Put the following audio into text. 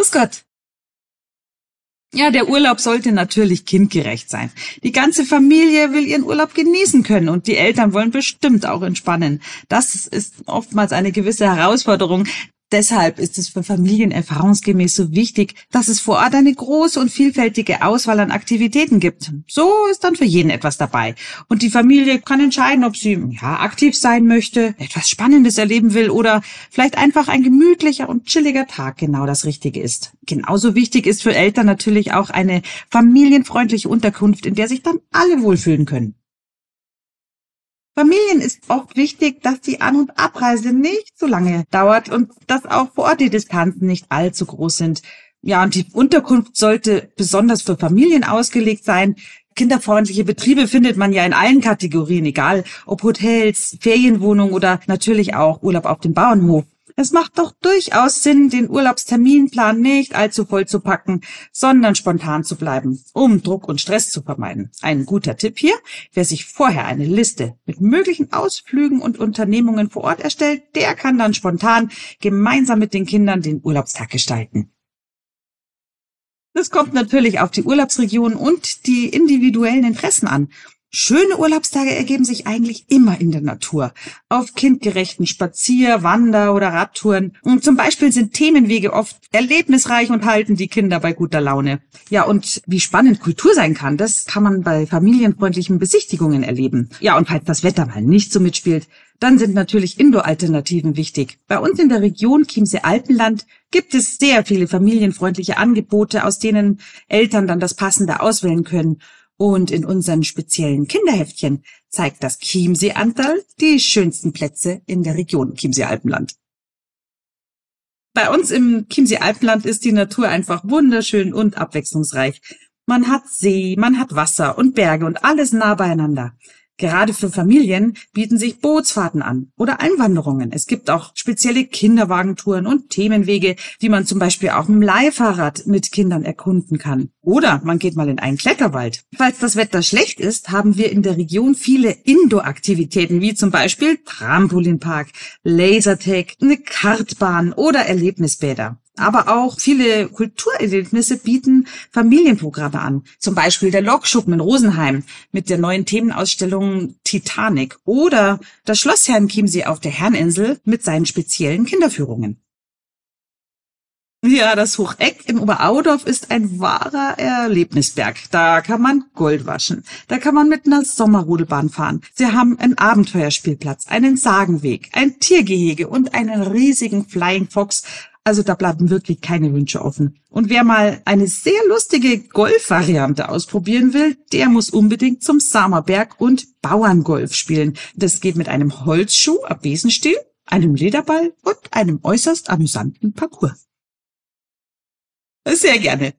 Grüß Gott. Ja, der Urlaub sollte natürlich kindgerecht sein. Die ganze Familie will ihren Urlaub genießen können und die Eltern wollen bestimmt auch entspannen. Das ist oftmals eine gewisse Herausforderung. Deshalb ist es für Familien erfahrungsgemäß so wichtig, dass es vor Ort eine große und vielfältige Auswahl an Aktivitäten gibt. So ist dann für jeden etwas dabei. Und die Familie kann entscheiden, ob sie aktiv sein möchte, etwas Spannendes erleben will oder vielleicht einfach ein gemütlicher und chilliger Tag genau das Richtige ist. Genauso wichtig ist für Eltern natürlich auch eine familienfreundliche Unterkunft, in der sich dann alle wohlfühlen können. Familien ist oft wichtig, dass die An- und Abreise nicht so lange dauert und dass auch vor Ort die Distanzen nicht allzu groß sind. Ja, und die Unterkunft sollte besonders für Familien ausgelegt sein. Kinderfreundliche Betriebe findet man ja in allen Kategorien, egal ob Hotels, Ferienwohnungen oder natürlich auch Urlaub auf dem Bauernhof. Es macht doch durchaus Sinn, den Urlaubsterminplan nicht allzu voll zu packen, sondern spontan zu bleiben, um Druck und Stress zu vermeiden. Ein guter Tipp hier: Wer sich vorher eine Liste mit möglichen Ausflügen und Unternehmungen vor Ort erstellt, der kann dann spontan gemeinsam mit den Kindern den Urlaubstag gestalten. Das kommt natürlich auf die Urlaubsregion und die individuellen Interessen an. Schöne Urlaubstage ergeben sich eigentlich immer in der Natur, auf kindgerechten Spazier-, Wander- oder Radtouren. Und zum Beispiel sind Themenwege oft erlebnisreich und halten die Kinder bei guter Laune. Ja, und wie spannend Kultur sein kann, das kann man bei familienfreundlichen Besichtigungen erleben. Ja, und falls das Wetter mal nicht so mitspielt, dann sind natürlich Indoor-Alternativen wichtig. Bei uns in der Region Chiemsee-Alpenland gibt es sehr viele familienfreundliche Angebote, aus denen Eltern dann das Passende auswählen können. Und in unseren speziellen Kinderheftchen zeigt das Chiemsee-Antal die schönsten Plätze in der Region Chiemsee-Alpenland. Bei uns im Chiemsee-Alpenland ist die Natur einfach wunderschön und abwechslungsreich. Man hat See, man hat Wasser und Berge und alles nah beieinander. Gerade für Familien bieten sich Bootsfahrten an oder Einwanderungen. Es gibt auch spezielle Kinderwagentouren und Themenwege, die man zum Beispiel auch mit dem Leihfahrrad mit Kindern erkunden kann. Oder man geht mal in einen Kletterwald. Falls das Wetter schlecht ist, haben wir in der Region viele Indoor-Aktivitäten, wie zum Beispiel Trampolinpark, Lasertag, eine Kartbahn oder Erlebnisbäder. Aber auch viele Kulturerlebnisse bieten Familienprogramme an. Zum Beispiel der Lokschuppen in Rosenheim mit der neuen Themenausstellung Titanic oder das Schloss Herrenchiemsee auf der Herreninsel mit seinen speziellen Kinderführungen. Ja, das Hocheck in Oberaudorf ist ein wahrer Erlebnisberg. Da kann man Gold waschen. Da kann man mit einer Sommerrodelbahn fahren. Sie haben einen Abenteuerspielplatz, einen Sagenweg, ein Tiergehege und einen riesigen Flying Fox. Also da bleiben wirklich keine Wünsche offen. Und wer mal eine sehr lustige Golfvariante ausprobieren will, der muss unbedingt zum Samerberg und Bauerngolf spielen. Das geht mit einem Holzschuh ab Besenstiel, einem Lederball und einem äußerst amüsanten Parcours. Sehr gerne.